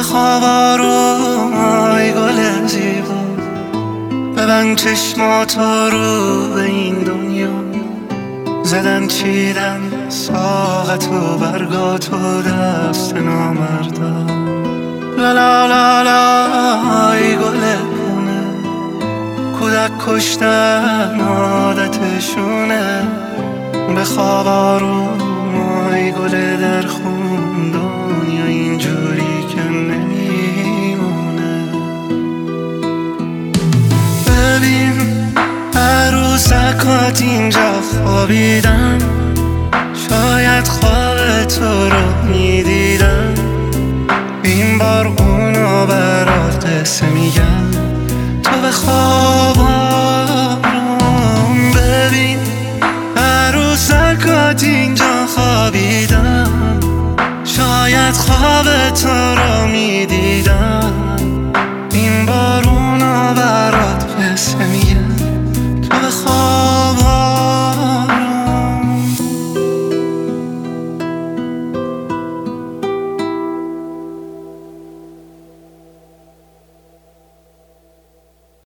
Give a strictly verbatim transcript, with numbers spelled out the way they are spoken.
خواب آروم ای گل زیبا، ببند چشماتو رو به این دنیا. زدن چیدن ساقت و برگات و دست نامردا. لا لا لا لا ای گل پونه، کودک کشتن عادتشونه. به خواب آروم ای گل در خون، دنیا اینجوری که نمیمونه. ببین عروسکات اینجا خوابیدن، شاید خواب تو رو میدیدن. این بار اونو برات قصه میگن، تو به خواب آروم. ببین عروسکات اینجا خوابیدن، شاید خواب تو رو میدیدن.